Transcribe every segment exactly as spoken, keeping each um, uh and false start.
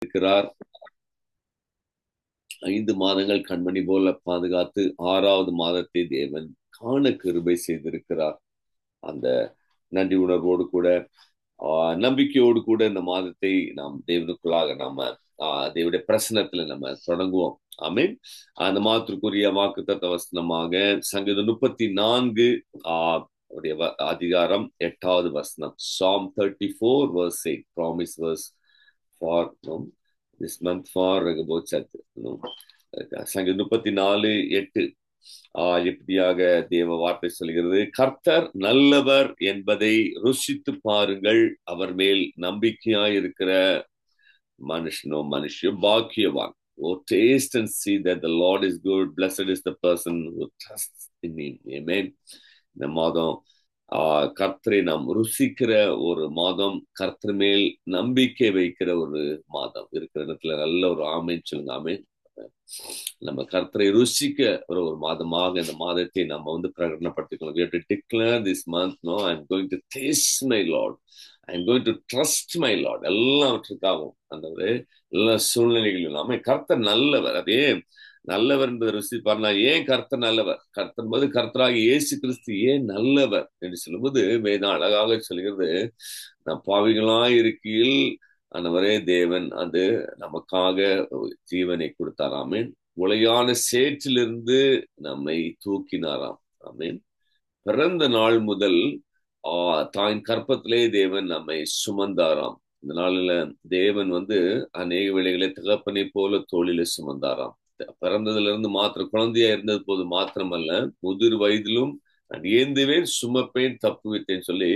இருக்கிறார். ஐந்து மாதங்கள் கண்மணி போல பாதுகாத்து ஆறாவது மாதத்தை தேவன் காண கிருபை செய்திருக்கிறார். அந்த நன்றி உணர்வோடு கூட ஆஹ் நம்பிக்கையோடு கூட இந்த மாதத்தை நாம் தேவனுக்குள்ளாக நாம ஆஹ் தேவனுடைய பிரசனத்துல நம்ம தொடங்குவோம். ஆமீன். அந்த மாதத்திற்குரிய வாக்குத்தத்த வசனமாக சங்கீதம் முப்பத்தி நான்கு ஆஹ் உடைய அதிகாரம் எட்டாவது வசனம். Psalm thirty-four verse eight, promise verse for no, this month for Rehoboth Church. No. சங்கீதம் முப்பத்தி நாலு எட்டு ஆஹ் எப்படியாக தேவ வார்த்தை சொல்கிறது, கர்த்தர் நல்லவர் என்பதை ருசித்து பாருங்கள், அவர் மேல் நம்பிக்கையாய் இருக்கிற மனுஷனோ மனுஷியோ பாக்கியவான். Oh, taste and see that the Lord is good. Blessed is the person who trusts in him. Amen. இந்த மாதம் ஆஹ் கர்த்தரை நாம் ருசிக்கிற ஒரு மாதம், கர்த்தர் மேல் நம்பிக்கை வைக்கிற ஒரு மாதம். இருக்கிற இடத்துல நல்ல ஒரு ஆமேன் சொல்லுங்க. ஆமேன். நம்ம கர்த்தரை ருசிக்க ஒரு ஒரு மாதமாக இந்த மாதத்தை நம்ம வந்து பிரகடனப்படுத்திக்கணும். We have to declare this month, no, I'm going to taste my Lord. I'm going to trust my Lord. எல்லாவற்றுக்காகவும் அந்த ஒரு எல்லா சூழ்நிலைகளும் இல்லாம கர்த்தர் நல்லவர். அதே நல்லவர் என்பதை ருசி பண்ணா, ஏன் கர்த்தர் நல்லவர்? கர்த்தர் போது கர்த்தராக இயேசு கிறிஸ்து ஏன் நல்லவர் என்று சொல்லும்போது வேதம் அழகாக சொல்கிறது, நம் பாவிகளாய் இருக்கையில் ஆண்டவரே தேவன் அது நமக்காக ஜீவனை கொடுத்தார். ஆமீன். உளையான சேற்றிலிருந்து நம்மை தூக்கினாராம். ஆமீன். பிறந்த நாள் முதல் ஆஹ் தாயின் கற்பத்திலே தேவன் நம்மை சுமந்தாராம். இந்த நாளில தேவன் வந்து அநேக வேளைகளை தகப்பனை போல தோளில சுமந்தாராம். பிறந்ததுல இருந்து மாத்திரம் குழந்தையா இருந்தது போது மாத்திரமல்ல, முதிர் வயதிலும் நான் ஏந்துவேன் சுமப்பேன் தப்புவித்தேன் சொல்லி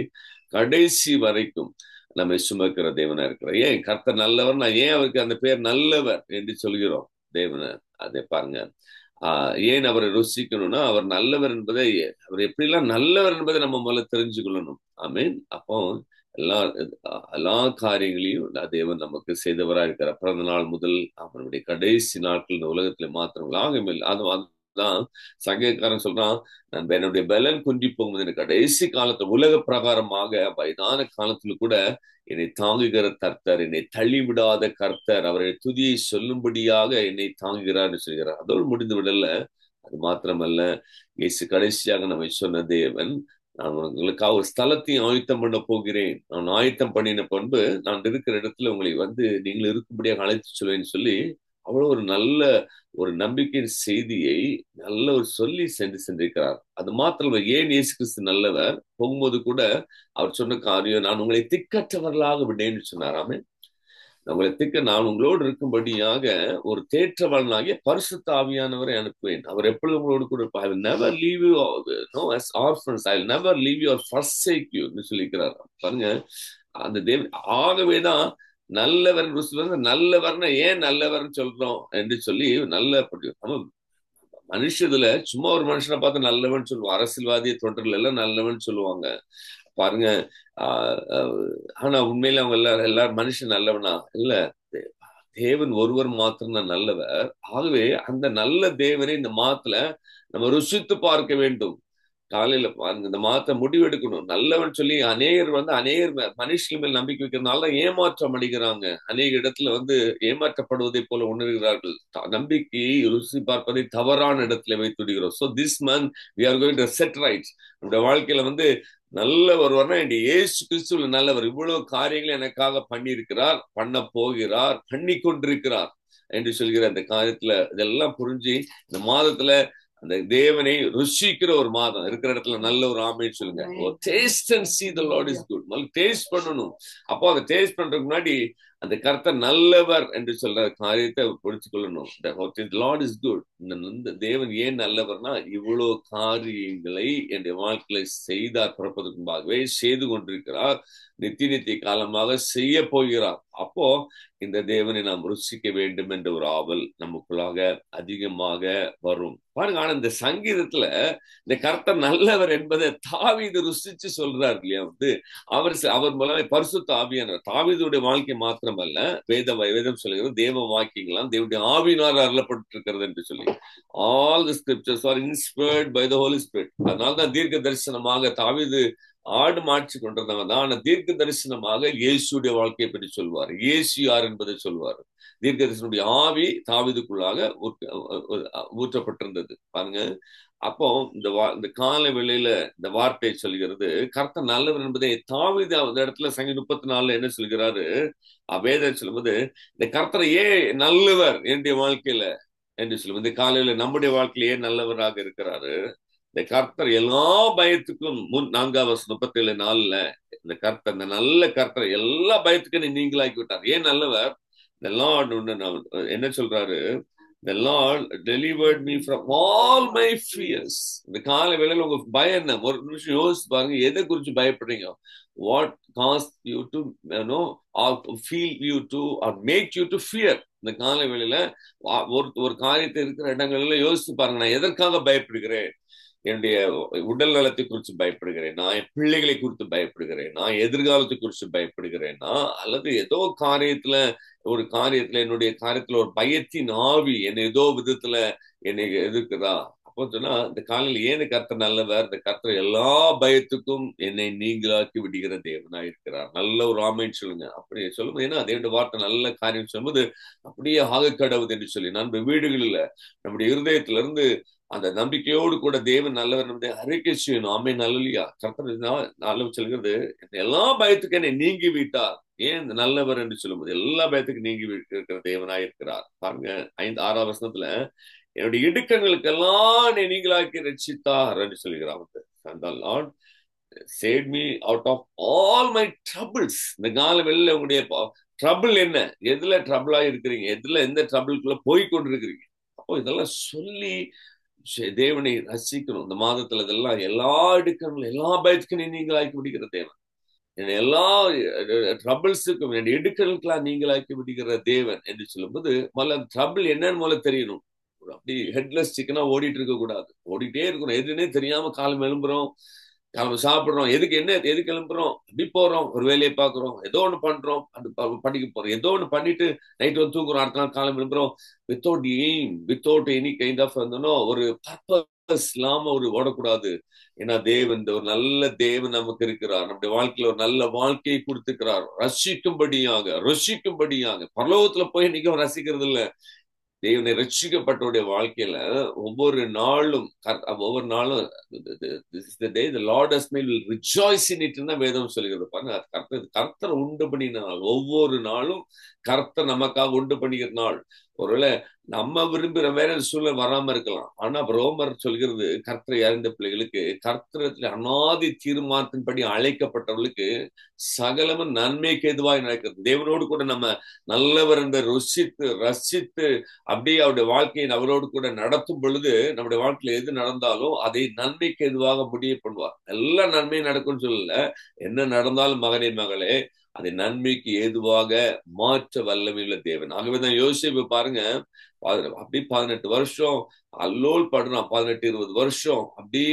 கடைசி வரைக்கும் நம்மை சுமக்கிற தேவனா இருக்கிறார். ஏன் கர்த்தர் நல்லவர்? நான் ஏன் அவருக்கு அந்த பேர் நல்லவர் என்று சொல்கிறோம்? தேவனை அதை பாருங்க. ஆஹ் ஏன் அவரை ருசிக்கணும்னா, அவர் நல்லவர் என்பதை, அவர் எப்படிலாம் நல்லவர் என்பதை நம்ம முதல்ல தெரிஞ்சுக்கொள்ளணும். ஆமீன். அப்போ எல்லா எல்லா காரியங்களையும் தேவன் நமக்கு செய்தவராக இருக்கிறார். பிறந்த நாள் முதல் அவனுடைய கடைசி நாட்கள் இந்த உலகத்துல மாத்திரங்களாக அது தான் சங்கீதக்காரன் சொல்றான், நான் என்னுடைய பலன் குன்றி போகும்போது எனக்கு கடைசி காலத்துல உலக பிரகாரமாக வயதான காலத்துல கூட என்னை தாங்குகிற கர்த்தர், என்னை தள்ளிவிடாத கர்த்தர், அவருடைய துதியை சொல்லும்படியாக என்னை தாங்குகிறார் சொல்கிறார். அதோடு முடிந்து விடல. அது மாத்திரமல்ல, இயேசு கடைசியாக நம்மை சொன்ன தேவன், நான் உங்களுக்காக ஒரு ஸ்தலத்தையும் ஆயத்தம் பண்ண போகிறேன், நான் ஆயத்தம் பண்ணின பண்பு நான் இருக்கிற இடத்துல உங்களை வந்து நீங்கள் இருக்கும்படியாக அழைத்து சொல்வேன்னு சொல்லி அவ்வளவு ஒரு நல்ல ஒரு நம்பிக்கையின் செய்தியை நல்ல ஒரு சொல்லி சென்று சென்றிருக்கிறார். அது மாத்திரம் ஏன் இயேசு கிறிஸ்து நல்லவர்? போகும்போது கூட அவர் சொன்ன காரியம், நான் உங்களை திக்கற்றவர்களாக விடேன்னு சொன்னாராமே. உங்களை திக்க நான் உங்களோடு இருக்கும்படியாக ஒரு தேற்றவாளனாகிய பரிசுத்த ஆவியானவரை அனுப்புவேன். அவர் எப்பொழுது உங்களோடு கூட இருப்பார். I will never leave you no as orphans. I will never leave you or forsake you என்று சொல்லிக்கிறார். பாருங்க, அந்த தேவன் ஆகவேதான் நல்லவர் நல்லவர்னா ஏன் நல்லவர்னு சொல்றோம் என்று சொல்லி நல்ல மனுஷத்துல சும்மா ஒரு மனுஷனை பார்த்து நல்லவன் சொல்லுவோம். அரசியல்வாதிய தொண்டர்கள் எல்லாம் நல்லவன் சொல்லுவாங்க பாருங்க. ஆஹ் ஆனா உண்மையில அவங்க எல்லாரும் எல்லாரும் மனுஷன் நல்லவனா இல்ல, தேவன் ஒருவர் மாத்திரம் தான் நல்லவர். ஆகவே அந்த நல்ல தேவனை இந்த மாத்துல நம்ம ருசித்து பார்க்க வேண்டும். காலையில பாருங்க, இந்த மாத்த முடிவு எடுக்கணும். நல்லவன் சொல்லி அநேகர் வந்து அநேகர் மனுஷன் மேல் நம்பிக்கை வைக்கிறதுனால ஏமாற்றம் அடைகிறாங்க. அநேக இடத்துல வந்து ஏமாற்றப்படுவதை போல உணர்கிறார்கள். நம்பிக்கையை ருசி பார்ப்பதை தவறான இடத்துல வைத்து விடுகிறோம். So this month we are going to set right. நம்முடைய வாழ்க்கையில வந்து நல்ல ஒருவர்னா என் இயேசு கிறிஸ்துவ நல்லவர், இவ்வளவு காரியங்களை எனக்காக பண்ணியிருக்கிறார், பண்ண போகிறார், பண்ணி கொண்டிருக்கிறார் என்று சொல்கிற அந்த காரியத்துல இதெல்லாம் புரிஞ்சு இந்த மாதத்துல அந்த தேவனை ருசிக்கிற ஒரு மாதம் இருக்கிற இடத்துல நல்ல ஒரு ஆமேன்னு சொல்லுங்க. Taste and see the Lord is good. Taste பண்ணணும். அப்போ அதை டேஸ்ட் பண்றதுக்கு முன்னாடி அந்த கர்த்தர் நல்லவர் என்று சொல்ற காரியத்தை புரிச்சு கொள்ளணும். Lord is good. இந்த தேவன் ஏன் நல்லவர்னா, இவ்வளவு காரியங்களை என்னுடைய வாழ்க்கையில செய்தார், பிறப்பதற்கு முன்பாகவே செய்து கொண்டிருக்கிறார், நித்திய நித்திய காலமாக செய்ய போகிறார். அப்போ இந்த தேவனை நாம் ருசிக்க வேண்டும் என்ற ஒரு ஆவல் நமக்குள்ளாக அதிகமாக வரும். பாருங்க, ஆனா இந்த சங்கீதத்துல இந்த கர்த்தர் நல்லவர் என்பதை தாவீது ருசிச்சு சொல்றாரு இல்லையா? வந்து அவர் அவர் மூலமே பரிசுத்த ஆவியானவர், தாவீதுடைய வாழ்க்கை மாத்திரம் அல்ல, வேத வேதம் சொல்லுகிறது தேவ வாக்கியங்களாம் தேவனுடைய ஆவியினால் அருளப்பட்டு இருக்கிறது என்று சொல்லி, all the scriptures are inspired by the Holy Spirit. அதனால்தான் தீர்க்க தரிசனமாக தாவீது ஆடு மாற்றி கொண்டிருந்தவங்க தான். ஆனா தீர்க்க தரிசனமாக இயேசுடைய வாழ்க்கையை பற்றி சொல்வார். இயேசு யார் என்பதை சொல்வார். தீர்க்க தரிசனுடைய ஆவி தாவீதுக்குள்ளாக ஊற்றப்பட்டிருந்தது பாருங்க. அப்போ இந்த இந்த கால வேளையில இந்த வார்த்தை சொல்கிறது கர்த்தர் நல்லவர் என்பதை தாவீது அந்த இடத்துல சங்கீதம் முப்பத்தி நாலுல என்ன சொல்கிறாரு, வேதம் சொல்லும்போது இந்த கர்த்தர் ஏன் நல்லவர் என்னுடைய வாழ்க்கையில என்று சொல்லும். இந்த காலையில நம்முடைய வாழ்க்கையில ஏன் நல்லவராக இருக்கிறாரு. இந்த கர்த்தர் எல்லா பயத்துக்கும் முன் நான்காம் வருஷம் முப்பத்தி ஏழு நாலுல இந்த கர்த்தர் இந்த நல்ல கர்த்தர் எல்லா பயத்துக்கும் நீங்களாக்கி விட்டார். ஏன் நல்லவர்? இந்த லார்ட் என்ன சொல்றாரு, the Lord delivered me from all my fears. இந்த கால வேளையில உங்க பயம் என்ன? ஒரு நிமிஷம் யோசிச்சு பாருங்க, எதை குறிச்சு பயப்படுறீங்க? What caused you to you know or feel you to or make you to fear? இந்த கால வேளையில ஒரு ஒரு காரியத்தை இருக்கிற இடங்கள்ல யோசிச்சு பாருங்க, நான் எதற்காக பயப்படுகிறேன்? என்னுடைய உடல் நலத்தை குறித்து பயப்படுகிறேன், நான் என் பிள்ளைகளை குறித்து பயப்படுகிறேன், நான் எதிர்காலத்தை குறித்து பயப்படுகிறேன்னா, அல்லது ஏதோ காரியத்துல ஒரு காரியத்துல என்னுடைய காரியத்துல ஒரு பயத்தின் ஆவி என்னை ஏதோ விதத்துல என்னை எதிர்க்குதா? அப்போ சொன்னா இந்த காலையில் ஏன் கர்த்தர் நல்லவர்? இந்த கர்த்தர் எல்லா பயத்துக்கும் என்னை நீங்களாக்கி விடுகிற தேவனா இருக்கிறார். நல்ல ஒரு ஆமைன்னு சொல்லுங்க. அப்படி சொல்லும்போது ஏன்னா அதே வார்த்தை நல்ல காரியம் சொல்லும்போது அப்படியே ஆக கடவுது என்று சொல்லி நம்ம வீடுகளில் நம்முடைய இருதயத்துல இருந்து அந்த நம்பிக்கையோடு கூட தேவன் நல்லவர் என்பதை அறிக்கை செய்யணும். ஆமே நல்லலையா? கர்த்தர் நல்ல சொல்கிறது எல்லா பயத்துக்கும் என்னை நீங்கி விட்டார். ஏன் இந்த நல்லவர் என்று சொல்லும்போது எல்லா பயத்துக்கும் நீங்கி இருக்கிற தேவனாய் இருக்கிறார். பாருங்க ஐந்து ஆறாம் வசனத்துல என்னுடைய இடுக்கங்களுக்கு எல்லாம் என்னை நீங்களாக்கி ரட்சித்தார் என்று சொல்கிறார். அந்த Lord saved me out of all my troubles. இந்த கால வெளியில உங்களுடைய ட்ரபிள் என்ன? எதுல ட்ரபிளா இருக்கிறீங்க? எதுல எந்த ட்ரபிள்குள்ள போய் கொண்டு இருக்கிறீங்க? அப்போ இதெல்லாம் சொல்லி தேவனை ரசிக்கணும். இந்த மாதத்துல இதெல்லாம் எல்லா இடுக்கங்களும் எல்லா பயத்துக்கும் நீங்களாக்கி விடுகிற தேவன், எல்லா ட்ரபிள்ஸுக்கும் என்னுடைய இடுக்கலுக்கெல்லாம் நீங்களாக்கி விடுகிற தேவன் என்று சொல்லும்போது முதல்ல ட்ரபிள் என்னன்னு முதல்ல தெரியணும். அப்படி ஹெட்லெஸ் சிக்கனா ஓடிட்டு இருக்க கூடாது. ஓடிட்டே இருக்கணும். எதுன்னே தெரியாம காலம் எழும்புறோம், காலம் சாப்பிடுறோம், எதுக்கு என்ன எதுக்கு எழும்புறோம், அப்படி போறோம், ஒரு வேலையை பாக்குறோம், ஏதோ ஒண்ணு பண்றோம், அது படிக்க போறோம், ஏதோ ஒண்ணு பண்ணிட்டு நைட் வந்து தூங்குறோம், அடுத்த நாள் காலம் எழும்புறோம். Without aim, without any kind of ஒரு பர்பஸ் இல்லாம ஒரு ஓடக்கூடாது. ஏன்னா தேவன் ஒரு நல்ல தேவன் நமக்கு இருக்கிறார். நம்முடைய வாழ்க்கையில ஒரு நல்ல வாழ்க்கையை கொடுத்துக்கிறார். ரசிக்கும்படியாக ரசிக்கும்படியாக பரலோகத்துல போய் இன்னைக்கும் ரசிக்கிறது இல்ல. தேவனை ரட்சிக்கப்பட்டோடைய வாழ்க்கையில ஒவ்வொரு நாளும் ஒவ்வொரு நாளும் வேதம் சொல்கிறது. பாருங்க, கர்த்தர் கர்த்தர் உண்டு பண்ணின நாள், ஒவ்வொரு நாளும் கர்த்தர் நமக்காக உண்டு பண்ணிக்கிற நாள். ஒருவேளை நம்ம விரும்புகிற வேற சூழ்நிலை வராம இருக்கலாம். ஆனா ரோமர் சொல்கிறது கர்த்தரை அறிந்த பிள்ளைகளுக்கு கர்த்தரத்துல அநாதி தீர்மானத்தின்படி அழைக்கப்பட்டவர்களுக்கு சகலமும் நன்மைக்கு எதுவாய் நடக்கிறது. தேவனோடு கூட நம்ம நல்லவர் என்று ருசித்து ரசித்து அப்படியே அவருடைய வாழ்க்கையை அவரோடு கூட நடத்தும் பொழுது நம்முடைய வாழ்க்கையில எது நடந்தாலும் அதை நன்மைக்கு எதுவாக முடிய பண்ணுவார். எல்லா நன்மையும் நடக்கும்னு சொல்லல, என்ன நடந்தாலும் மகனே மகளே அதை நன்மைக்கு ஏதுவாக மாற்ற வல்லமையுள்ள தேவன். ஆகவேதான் யோசிப்பு பாருங்க, அப்படி பதினெட்டு வருஷம் அல்லோல் படுறான், பதினெட்டு இருபது வருஷம் அப்படி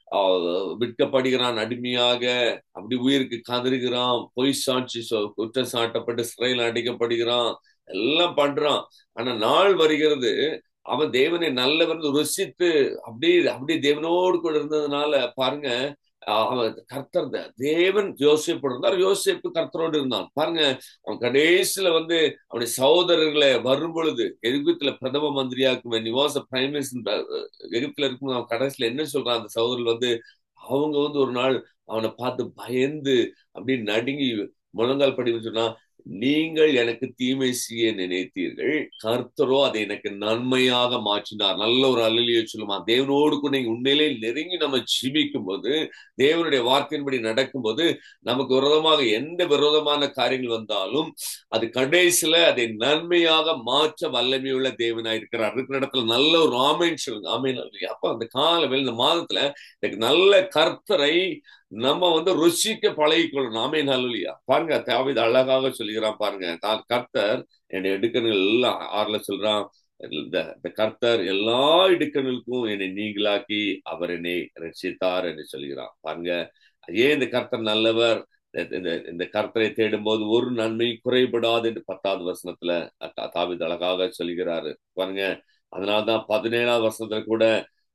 விற்கப்படுகிறான், அடிமையாக அப்படி உயிருக்கு கதறுகிறான், பொய் சாட்சி குற்றம் சாட்டப்பட்டு சிறையில் அடைக்கப்படுகிறான், எல்லாம் பண்றான். ஆனா நாள் வருகிறது அவன் தேவனை நல்லவர் ருசித்து அப்படி அப்படி தேவனோடு கூட இருந்ததுனால பாருங்க, அவன் கர்த்தர் தேவன் யோசேப்பு இருந்தார், யோசேப்பு கர்த்தரோடு இருந்தான். பாருங்க, அவன் கடைசியில வந்து அவனுடைய சகோதரர்களை வரும் பொழுது எகிப்துல பிரதம மந்திரியாக்கும் பிரைம் மினிஸ்டர் எகிப்துல இருக்கும். அவன் கடைசியில என்ன சொல்றான், அந்த சகோதரர்கள் வந்து அவங்க வந்து ஒரு நாள் அவனை பார்த்து பயந்து அப்படி நடுங்கி முழங்கால் படி சொன்னா, நீங்கள் எனக்கு தீமை செய்ய நினைத்தீர்கள், கர்த்தரோ அதை எனக்கு நன்மையாக மாற்றினார். நல்ல ஒரு அல்லேலூயா சொல்லுமா. தேவனோடு கூட நீங்க உண்மையிலே நெருங்கி நம்ம ஜீவிக்கும் போது, தேவனுடைய வார்த்தையின்படி நடக்கும் போது, நமக்கு விரோதமாக எந்த விரோதமான காரியங்கள் வந்தாலும் அது கடைசியில அதை நன்மையாக மாற்ற வல்லமையுள்ள தேவனா இருக்கிறார். இருக்கிற இடத்துல நல்ல ஒரு ஆமைன்னு சொல்லுங்க. ஆமைன். அப்ப அந்த கால இந்த மாதத்துல நல்ல கர்த்தரை நம்ம வந்து ருசிக்க பழகிக்கொள்ளணும். ஆமென் ஹல்லேலூயா. பாருங்க, தாவீது அழகாக சொல்லுகிறான் பாருங்க, தான் கர்த்தர் என்னை இடுக்கண்கள் எல்லாம் ஆறுல சொல்றான், இந்த கர்த்தர் எல்லா இடுக்கண்களுக்கும் என்னை நீங்களாக்கி அவர் என்னை ரட்சித்தார் என்று சொல்கிறான். பாருங்க, ஏன் இந்த கர்த்தர் நல்லவர், இந்த கர்த்தரை தேடும் போது ஒரு நன்மை குறைபடாது என்று பத்தாவது வசனத்துல தாவீது அழகாக சொல்கிறாரு. பாருங்க, அதனால்தான் பதினேழாவது வசனத்துல கூட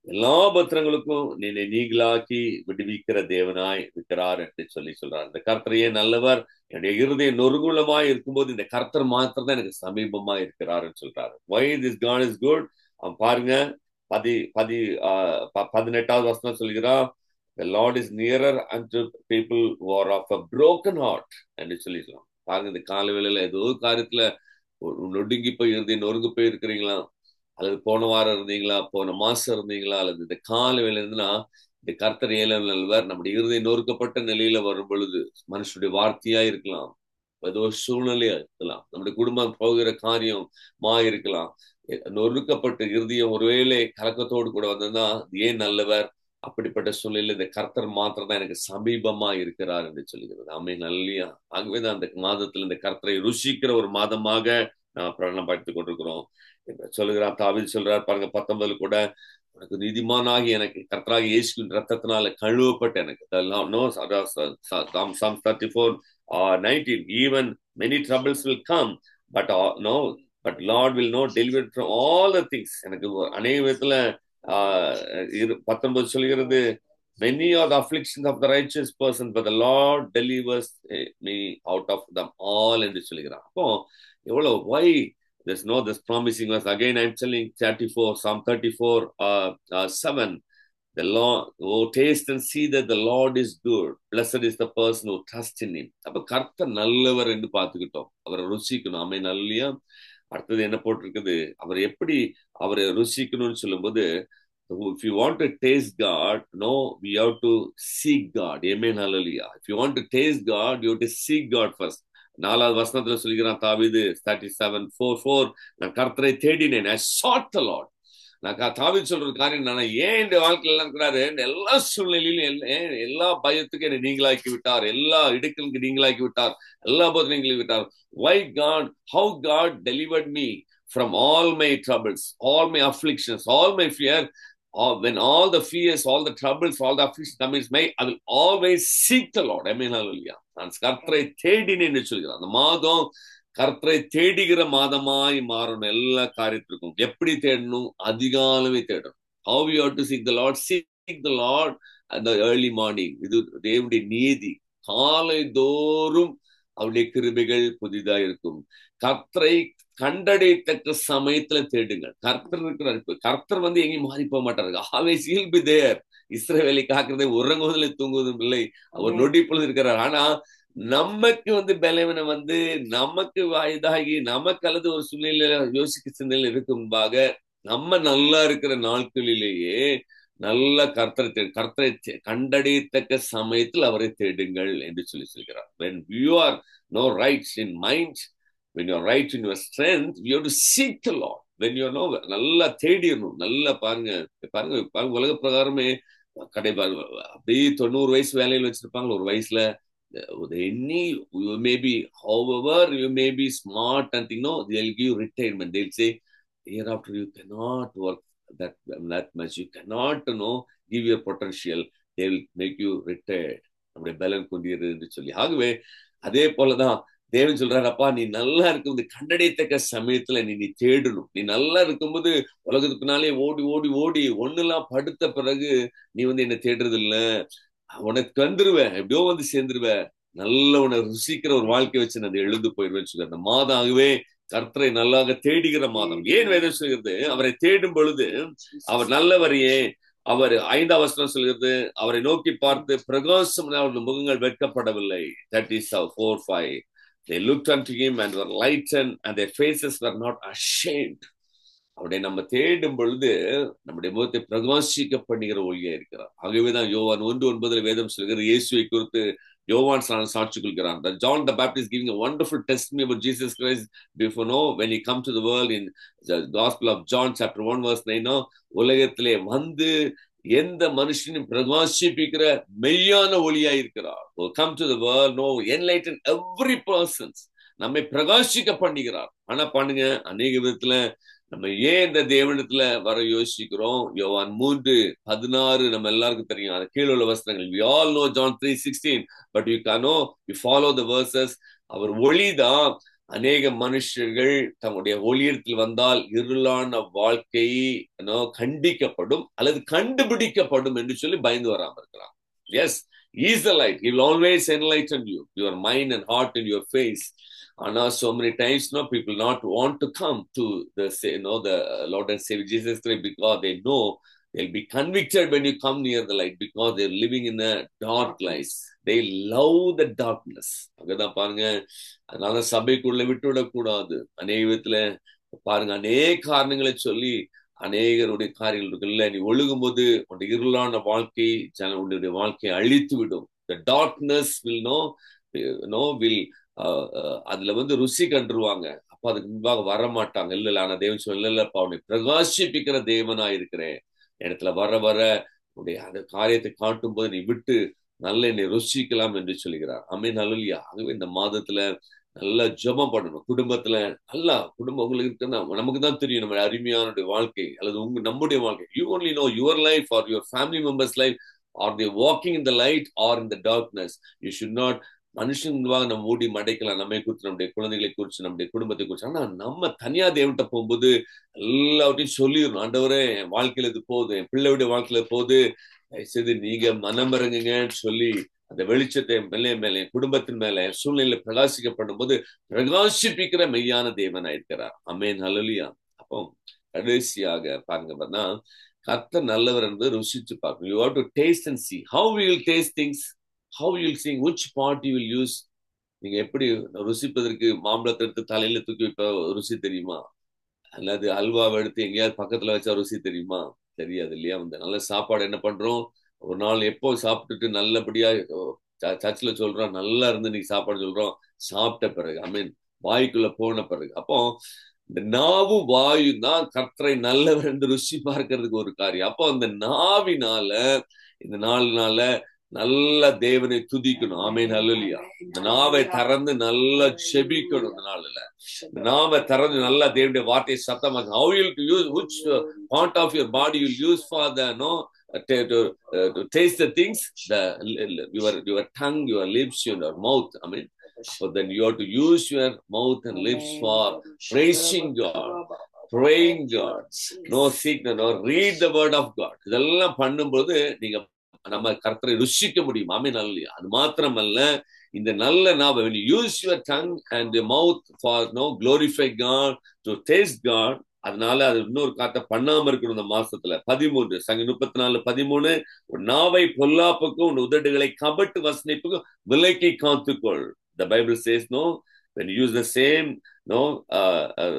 எல்லா பத்திரங்களுக்கும் நீ நீங்களாக்கி விடுவிக்கிற தேவனாய் இருக்கிறார் என்று சொல்லி சொல்றார். இந்த கர்த்தரையே நல்லவர், என்னுடைய இருதயம் நொறுங்குள்ளமாய் இருக்கும்போது இந்த கர்த்தர் மாத்திரம் தான் எனக்கு சமீபமா இருக்கிறார் சொல்றாரு. Why this God is good? அவன் பாருங்க, பதி பதி பதினெட்டாவது வசனம் சொல்கிறான், the Lord is nearer unto people who are of a broken heart என்று சொல்லிக்கலாம். பாருங்க, இந்த கால வேளையில ஏதோ காரியத்துல நொடுங்கி போய் இருந்தே நொறுங்கு போய் இருக்கிறீங்களா, அல்லது போன வாரம் இருந்தீங்களா, போன மாசம் இருந்தீங்களா, அல்லது இந்த கால வேலை இருந்துன்னா இந்த கர்த்தர் ஏழாம் நல்லவர். நம்முடைய இருதயம் நொறுக்கப்பட்ட நிலையில வரும் பொழுது மனுஷனுடைய வார்த்தையா இருக்கலாம், ஏதோ சூழ்நிலையா இருக்கலாம், நம்முடைய குடும்பம் போகிற காரியமா இருக்கலாம். நொறுக்கப்பட்ட இருதயம் ஒருவேளை கலக்கத்தோடு கூட வந்ததுன்னா ஏன் நல்லவர், அப்படிப்பட்ட சூழ்நிலையில இந்த கர்த்தர் மாத்திரம் தான் எனக்கு சமீபமா இருக்கிறார் என்று சொல்லுகிறது. ஆமே நல்லியா. ஆகவேதான் அந்த மாதத்துல இந்த கர்த்தரை ருசிக்கிற ஒரு மாதமாக நான் பிராணம் பார்த்துக் கொண்டிருக்கிறோம். சொல்லுகிறார் தாவீது சொல்றார் பாருங்க, பத்தொன்பதுல கூட, உனக்கு நீதிமானாகி எனக்கு கர்த்தராகிய இயேசுவின் ரத்தத்தினால கழுவப்பட்ட எனக்கு Psalm thirty-four nineteen, even many troubles will come, but uh, no but Lord will not deliver from all the things. எனக்கு அநேக விதத்துல பத்தொன்பது சொல்கிறது, many are the afflictions of the righteous person, but the Lord delivers me out of them all என்று சொல்கிறார். அப்போ எவ்வளவு why there's no this promising us. Again I'm telling thirty-four, Psalm thirty-four uh, uh, seven, the Lord, oh taste and see that the Lord is good, blessed is the person who trusts in him. அப்ப கர்த்தர் நல்லவர் என்று பார்த்துக்கிட்டோம், அவரை ருசிக்கணும். ஆமே நல்லியா. அடுத்தது என்ன போட்டிருக்குது, அவர் எப்படி அவரை ருசிக்கணும்னு சொல்லும்போது, if you want to taste God, no, we have to seek God. Amen, hallelujah. If you want to taste God, you have to seek God first. நாலாவது வசனத்துல சொல்கிறான் தாவீது thirty-seven four four, நான் கர்த்தரை தேடினேன், I sought the Lord. நான் தாவீது சொல்ற காரியம், நான் ஏன் இந்த வாழ்க்கையில இருக்கிறாரு, எல்லா சூழ்நிலையிலும் எல்லா பயத்துக்கும் என்னை நீங்களாக்கி விட்டார், எல்லா இடுக்களுக்கு நீங்களாக்கி விட்டார், எல்லா போதும் நீங்களாக்கி விட்டார். Why God, how God delivered me from all my troubles, all my afflictions, all my fear. When all the fears, all the troubles, all the afflictions come is made, I will always seek the Lord. Amen, hallelujah. நான் கர்த்தரை தேடினேன்னு சொல்கிறேன். அந்த மாதம் கர்த்தரை தேடுகிற மாதமாய் மாறணும். எல்லா காரியத்திற்கும் எப்படி தேடணும், அதிகாலமே தேடணும். How we ought to seek the Lord, seek the Lord at the early morning. இது தேவனுடைய நீதி. காலை தோறும் அவருடைய கிருபைகள் புதிதா இருக்கும். கர்த்தரை கண்டடையத்தக்க சமயத்துல தேடுங்க. கர்த்தர் இருக்கிறார். கர்த்தர் வந்து எங்கேயும் மாறி போக மாட்டாரு. Always he'll be there. இஸ்ரவேலை காக்கிறதை உறங்குவதில்லை தூங்குவதும் இல்லை, அவர் நொடி பொழுது இருக்கிறார். ஆனா நமக்கு வந்து பலவீனம் வந்து நமக்கு வயதாகி நமக்கு அல்லது ஒரு சூழ்நிலையில யோசிக்க சிந்தனையில் இருக்கும்பாக நம்ம நல்லா இருக்கிற நாட்களிலேயே நல்ல கர்த்தரை தேடு, கர்த்தரை கண்டடையத்தக்க சமயத்தில் அவரை தேடுங்கள் என்று சொல்லி சொல்கிறார். When you are no right in mind, when you are right in your strength, you have to seek the Lord. When you are no, நல்லா தேடிடணும். நல்லா பாருங்க பாருங்க பாருங்க உலக பிரகாரமே கடை அப்படியே தொண்ணூறு வயசு வேலையில் வச்சிருப்பாங்க. ஒரு வயசுல any you may be, however you may be smart and think, no, they'll give you retirement. They'll say hereafter you cannot work that that much, you cannot you know give your potential, they will make you retired. நம்முடைய பலன் கொண்டிரு என்று சொல்லி. ஆகவே அதே போலதான் தேவன் சொல்றாரு, அப்பா நீ நல்லா இருக்கும்போது கண்டடையத்தக்க சமயத்துல நீ நீ தேடணும். நீ நல்லா இருக்கும்போது உலகத்துக்குனாலே ஓடி ஓடி ஓடி ஒண்ணுலாம் படுத்த பிறகு நீ வந்து என்ன தேடுறது இல்ல, உனக்கு வந்துருவேன், எப்படியோ வந்து சேர்ந்துருவேன். நல்ல உன ருசிக்கிற ஒரு வாழ்க்கை வச்சு நான் எழுந்து போயிடுவேன்னு சொல்லி அந்த மாதம் ஆகவே கர்த்தரை நல்லாக தேடுகிற மாதம். ஏன் வேதம் சொல்கிறது, அவரை தேடும் பொழுது அவர் நல்லவரையே. அவர் ஐந்தாம் வசனம் சொல்கிறது, அவரை நோக்கி பார்த்து பிரகாசம் அவருடைய முகங்கள் வெட்கப்படவில்லை. That is four five. They looked unto him and were lightened, and their faces were not ashamed. அவருடைய நம்ம தேடும் பொழுது நம்முடைய முகத்தை பிரகாசிக்க பண்ணுகிற ஒளியா இருக்கிறார். ஆகவேதான் யோவான் ஒன்று ஒன்பதுல வேதம் சொல்கிறது, இயேசுவை குறித்து யோவான் சாட்சி கொள்கிறான். That John the Baptist giving a wonderful testimony about Jesus Christ before no when he come to the world in the Gospel of John chapter one verse nine, உலகத்திலே வந்து எந்த மனுஷனையும் பிரகாசிப்பிக்கிற மெய்யான ஒளியா இருக்கிறார். Come to the world, no, enlighten every person. நம்மை பிரகாசிக்க பண்ணுகிறார். ஆனா பண்ணுங்க அநேக விதத்துல நம்ம ஏன் இந்த தேவனத்துல வர யோசிக்கிறோம். யோவான் மூன்று பதினாறு நம்ம எல்லாருக்கும் தெரியும், அது கீழே உள்ள வசனங்கள். We all know John three sixteen, but you can know, you follow the verses. அவர் ஒளிதான், அநேக மனுஷர்கள் தங்களுடைய ஒளியத்தில் வந்தால் இருளான வாழ்க்கை கண்டிக்கப்படும் அல்லது கண்டுபிடிக்கப்படும் என்று சொல்லி பயந்து வராம இருக்கலாம். Yes, He's the light. He will always enlighten you, your mind and heart and your face. And now so many times, no, people not want to come to the, you know, the Lord and Savior Jesus Christ because they know they'll be convicted when you come near the light because they're living in a dark life. They love the darkness. அங்கதான் பாருங்க, அதனால சபைக்குள்ள விட்டு விடக்கூடாது. அநேக விதத்துல பாருங்க, அநேக காரணங்களை சொல்லி அநேகருடைய காரியங்கள் இருக்குல்ல, நீ ஒழுகும் போது உன்னுடைய இருளான வாழ்க்கை ஜன உன்னுடைய வாழ்க்கையை அழித்து விடும். The darkness will know, no will அதுல வந்து ருசி கண்டுருவாங்க. அப்ப அதுக்கு முன்பாக வரமாட்டாங்க. இல்ல இல்ல ஆனா தேவன் சொல்ல, இல்லப்பா உன்னை பிரகாசிப்பிக்கிற தேவனா இருக்கிறேன், இடத்துல வர வர உன்னுடைய அந்த காரியத்தை காட்டும் போது நீ விட்டு நல்ல என்னை ருசிக்கலாம் என்று சொல்லுகிறார். ஆமென், ஹல்லேலூயா. ஆகவே இந்த மாதத்துல நல்லா ஜெபம் பண்ணணும். குடும்பத்துல நல்லா குடும்பம் உங்களுக்கு இருக்குன்னா நமக்கு தான் தெரியும் நம்ம அருமையான வாழ்க்கை அல்லது உங்க நம்முடைய வாழ்க்கை. You only know your life or your family members life. Are they walking in the light or in the darkness. You should not மனுஷன் நம்ம மூடி மடைக்கலாம், நம்மை குறித்து, நம்முடைய குழந்தைகளை குறித்து, நம்முடைய குடும்பத்தை குறித்து. ஆனா நம்ம தனியா தேவன்கிட்ட போகும்போது எல்லாவற்றையும் சொல்லிடணும். ஆண்டவரே என் வாழ்க்கையில இது போகுது, என் பிள்ளையுடைய வாழ்க்கையில போகுது, தயவுசெய்து நீங்க மனமிறங்குங்கன்னு சொல்லி அந்த வெளிச்சத்தை மேலே மேலே குடும்பத்தின் மேல சூழ்நிலை பிரகாசிக்கப்படும் போது பிரகாசிப்பிக்கிற மெய்யான தேவனா இருக்கிறார். ஆமென், ஹல்லேலூயா. அப்போ கடைசியாக பாருங்க பார்த்தா கர்த்தர் நல்லவர் என்பதை ருசிச்சு பார்க்கணும். You have to taste and see how we will taste things, how you will see which part you will use. நீங்க எப்படி ருசிப்பதற்கு மாம்பழத்தை எடுத்து தலையில தூக்கி வைப்ப ருசி தெரியுமா? அல்லது அல்வாவை எடுத்து எங்கேயாவது பக்கத்துல வச்சா ருசி தெரியுமா? தெரியாது இல்லையா? வந்து நல்ல சாப்பாடு என்ன பண்றோம், ஒரு நாள் எப்போ சாப்பிட்டுட்டு நல்லபடியா சர்ச்சில் சொல்றோம் நல்லா இருந்து நீங்க சாப்பாடு சொல்றோம் சாப்பிட்ட பிறகு, ஐ மீன் வாய்க்குள்ள போன பிறகு. அப்போ இந்த நாவு வாயு தான் கர்த்தரை நல்லவர் என்று ருசி பார்க்கறதுக்கு ஒரு காரியம். அப்போ அந்த நாவினால இந்த நாளுனால நல்ல தேவனை துதிக்கணும். ஆமென், ஹல்லேலூயா. இந்த நாவை திறந்து நல்லா செபிக்கணும். இந்த நாள்ல இந்த நாவை திறந்து நல்லா தேவனுடைய வார்த்தையை சத்தமா how you use which part of your body you use for the no to, to, uh, to taste the things, the your your tongue, your lips, your mouth. I mean, so then you have to use your mouth and lips for praising God, praying God, no sickness, no read the word of God. இதெல்லாம் பண்ணும்போது நீங்க நம்ம கர்த்தரை ருசிக்க முடியும். ஆமென், ஹல்லேலூயா. அது மாத்திரமல்ல, இந்த நல்ல நாவை when you use your tongue and the mouth for no glorify God, to taste God, அதனால அது இன்னொரு காட்ட பண்ணாம இருக்கணும். இந்த மாசத்துல பதிமூன்று சங்க முப்பத்தி நாலு பதிமூணு நாவை பொல்லாப்புக்கும் உன் உதடுகளை கபட்டு வசனிப்புக்கும் விலைக்கு காத்துக்கொள். The Bible says no, when you use the same no uh, uh,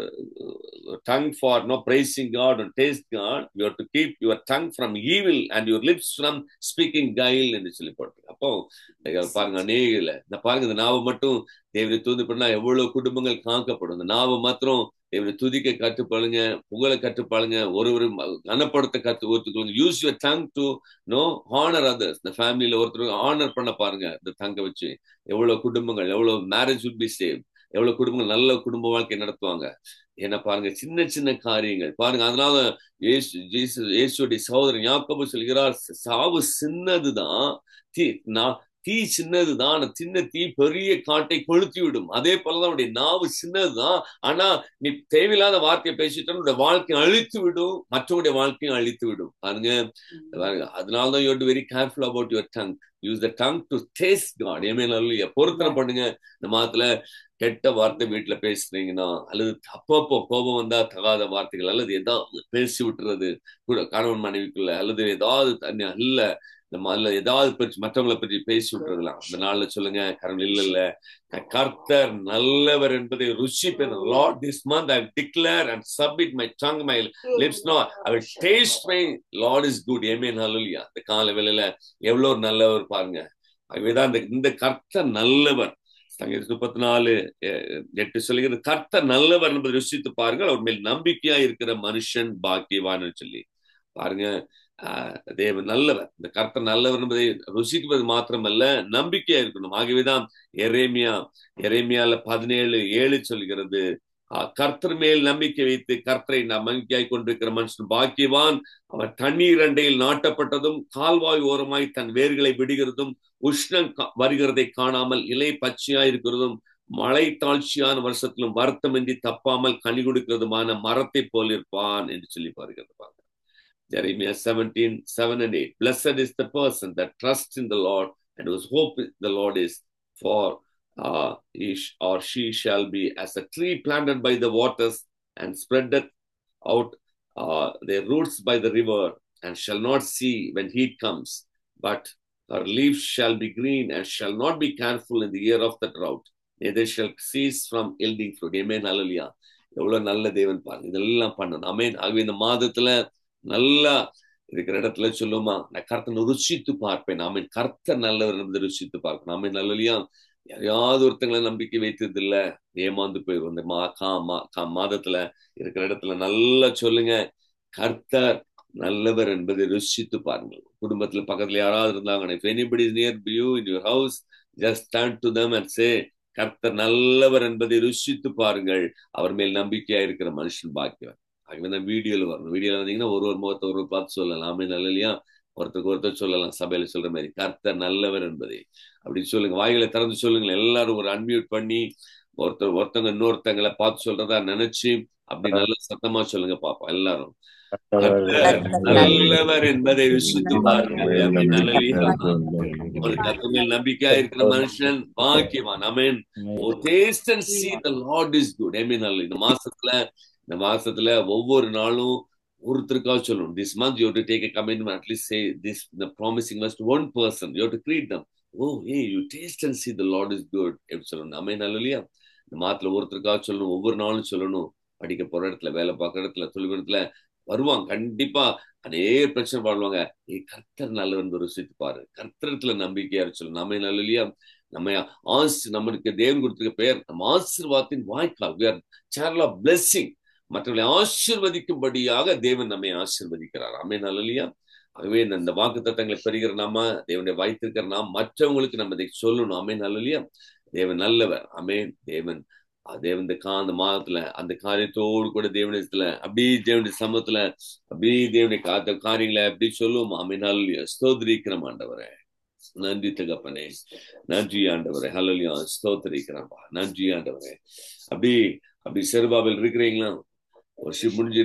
tongue for no praising God and taste God, you have to keep your tongue from evil and your lips from speaking guile என்று சொல்லி போட்டு. அப்போ பாருங்க அநேகல இந்த பாருங்க இந்த நாவை மட்டும் தேவனை தூது பண்ணா எவ்வளவு குடும்பங்கள் காக்கப்படும். இந்த நாவை மாத்திரம் தேவனை துதிக்க கற்றுப்பாளுங்க, புகழை கற்றுப்பாளுங்க, ஒருவரு கனப்படுத்த கற்று ஒருத்துக்கொள்ளுங்க. Use your tongue to know honour others. இந்த ஃபேமிலியில ஒருத்தர் ஹானர் பண்ண பாருங்க இந்த தங்க வச்சு. எவ்வளவு குடும்பங்கள், எவ்வளவு மேரேஜ் வுட் பி சேவ், எவ்வளவு குடும்பங்கள் நல்ல குடும்ப வாழ்க்கை நடத்துவாங்க. ஏன்னா பாருங்க சின்ன சின்ன காரியங்கள் பாருங்க. அதனால இயேசு இயேசுடைய சகோதரன் யாக்கோபு சொல்கிறார், சாவு சின்னதுதான், தீ நான் தீ சின்னதுதான், சின்ன தீ பெரிய காட்டை கொளுத்தி விடும். அதே போலதான் உடைய நாவு சின்னதுதான், ஆனா நீ தேவையில்லாத வார்த்தையை பேசிட்டா உடைய வாழ்க்கையை அழித்து விடும், மற்றவருடைய வாழ்க்கையும் அழித்து விடும். பாருங்க அதனாலதான் you have to very careful about your tongue. Use the tongue to taste God. Amen, hallelujah. பொருத்தனை பண்ணுங்க. இந்த மாதத்துல கெட்ட வார்த்தை வீட்டுல பேசுறீங்கன்னா, அல்லது அப்பப்போ கோபம் வந்தா தகாத வார்த்தைகள் அல்லது ஏதாவது பேசி விட்டுறது கூட கணவன் மனைவிக்குள்ள, அல்லது ஏதாவது தண்ணி இல்ல நம்ம அல்ல ஏதாவது பற்றி மற்றவங்களை பற்றி பேசி விட்டுருக்கலாம். அந்த நாள்ல சொல்லுங்க, கரணம் இல்ல இல்ல கர்த்தர் நல்லவர் என்பதை ருசிப்பேன். Lord, this month I declare and submit my tongue, my lips, no, I will taste my Lord is good. Amen, hallelujah. இந்த கால வேளையில எவ்வளவு நல்லவர் பாருங்க. அதுதான் இந்த கர்த்தர் நல்லவர். சங்கீதம் முப்பத்தி நாலு எட்டு சொல்லுகிறது, கர்த்தர் நல்லவர் என்பதை ருசித்து பாருங்கள், அவர் மேல் நம்பிக்கையா இருக்கிற மனுஷன் பாக்கியவான்னு சொல்லி பாருங்க. தேவன் நல்லவர். இந்த கர்த்தர் நல்லவர் என்பதை ருசிக்குவது மாத்திரமல்ல, நம்பிக்கையா இருக்கணும். ஆகவேதான் எரேமியா எரேமியால பதினேழு ஏழு சொல்கிறது, கர்த்தர் மேல் நம்பிக்கை வைத்து கர்த்தரை நம்பிக்கையாய் கொண்டிருக்கிற மனுஷன் பாக்கியவான். அவர் தண்ணீர் அண்டையில் நாட்டப்பட்டதும் கால்வாய் ஓரமாய் தன் வேர்களை விடுகிறதும் உஷ்ணம் வருகிறதை காணாமல் இலை பச்சையா இருக்கிறதும் மழை தாழ்ச்சியான வருஷத்திலும் வருத்தமின்றி தப்பாமல் கனி கொடுக்கிறதுமான மரத்தை போல் இருப்பான் என்று சொல்லி பாருங்க. Jeremiah seventeen, seven and eight. Blessed is the person that trusts in the Lord and whose hope the Lord is, for uh, he or she shall be as a tree planted by the waters and spreadeth out uh, their roots by the river, and shall not see when heat comes, but her leaves shall be green and shall not be careful in the year of the drought, neither shall cease from yielding fruit. Amen. Hallelujah. எவ்வளவு நல்ல தேவன் பாருங்க, இதெல்லாம் பண்ணணும். ஆமென். ஆகவே இந்த மாதத்துல நல்லா இருக்கிற இடத்துல சொல்லுமா, நான் கர்த்தனை ருசித்து பார்ப்பேன். ஆமென். கர்த்தர் நல்லவர் என்பதை ருசித்து பார்க்கணும். ஆமென். நல்லலையா, யாரையாவது ஒருத்தங்களை நம்பிக்கை வைத்தது இல்ல, ஏமாந்து போயிடும். இந்த மா கா மா கா மாதத்துல இருக்கிற இடத்துல நல்லா சொல்லுங்க, கர்த்தர் நல்லவர் என்பதை ருசித்து பாருங்கள். குடும்பத்துல பக்கத்துல யாராவது இருந்தாங்க, if anybody is near you in your house, just turn to them and say, கர்த்தர் நல்லவர் என்பதை ருசித்து பாருங்கள். அவர் மேல் நம்பிக்கையா இருக்கிற மனுஷன் பாக்கியவன். ஆகவே வீடியோல வரணும். வீடியோல வந்தீங்கன்னா ஒரு ஒரு முகத்தை ஒரு பார்த்து சொல்லலாம். ஆமே. நல்லலையா, ஒருத்தருக்கு ஒருத்தர் சொல்லலாம். சபையில சொல்ற மாதிரி கர்த்தர் நல்லவர் என்பதை அப்படி சொல்லுங்க. வாய்களை திறந்து சொல்லுங்க. எல்லாரும் ஒரு அன்மியூட் பண்ணி ஒருத்தர் ஒருத்தவங்க இன்னொருத்தங்களை பார்த்து சொல்றதா நினைச்சு அப்படி நல்ல சத்தமா சொல்லுங்க பாப்போம். எல்லாரும் நல்லவர் என்பதை ருசித்து பாருங்கள். ஒரு கர்த்தர் மேல் நம்பிக்கையா இருக்கிற மனுஷன் பாக்கியவான். Amen. Oh taste and see the Lord is good. Amen. இந்த மாசத்துல இந்த மாசத்துல ஒவ்வொரு நாளும் ஒருத்தருக்காக சொல்லணும். This month you have to take a commitment, at least say this, the promising must one person. You have to greet them. Oh, hey, you taste and see the Lord is good. எப்படி சொல்லணும்? ஆமென். ஹல்லேலூயா. இந்த மாதத்துல ஒருத்தருக்காக சொல்லணும். ஒவ்வொரு நாளும் சொல்லணும். படிக்க போற இடத்துல, வேலை பார்க்குற இடத்துல, தொழில் இடத்துல வருவாங்க. கண்டிப்பா அநேக பிரச்சனை பாடுவாங்க. ஏ கர்த்தர் நல்லவன் ருசித்து பாரு. கர்த்தரத்துல நம்பிக்கையா சொல்லணும். ஆமென். ஹல்லேலூயா. நம்ம ஆசி நம்மளுக்கு தேவன் கொடுத்திருக்க பெயர் நம்ம ஆசீர்வாதத்தின் வாய்க்கால். We are channel of blessing. மற்றவர்களை ஆசீர்வதிக்கும்படியாக தேவன் நம்மை ஆசீர்வதிக்கிறார். ஆமென். ஹல்லேலூயா. ஆகவே இந்த வாக்கு தத்தங்களை பெறுகிற நாம, தேவனுடைய வைத்திருக்கிற நாம் மற்றவங்களுக்கு நம்ம இதை சொல்லணும். ஆமென். ஹல்லேலூயா. தேவன் நல்லவர். ஆமென். தேவன் தேவன் இந்த கா அந்த மாதத்துல அந்த காரியத்தோடு கூட தேவனத்துல அப்படியே தேவனுடைய சமூகத்துல அப்படியே தேவனுடைய காத்த காரியங்களை அப்படி சொல்லுவோம். ஆமென். ஹல்லேலூயா. ஸ்தோத்திரிக்கிறோம் ஆண்டவரே. நன்றி தகப்பனே. நன்றி ஆண்டவரே. ஹல்லேலூயா. ஸ்தோத்திரிக்கிறோம். நன்றி ஆண்டவரே. அப்படி அப்படி செருபாபேல் இருக்கிறீங்களா? ஒரு முடிஞ்சு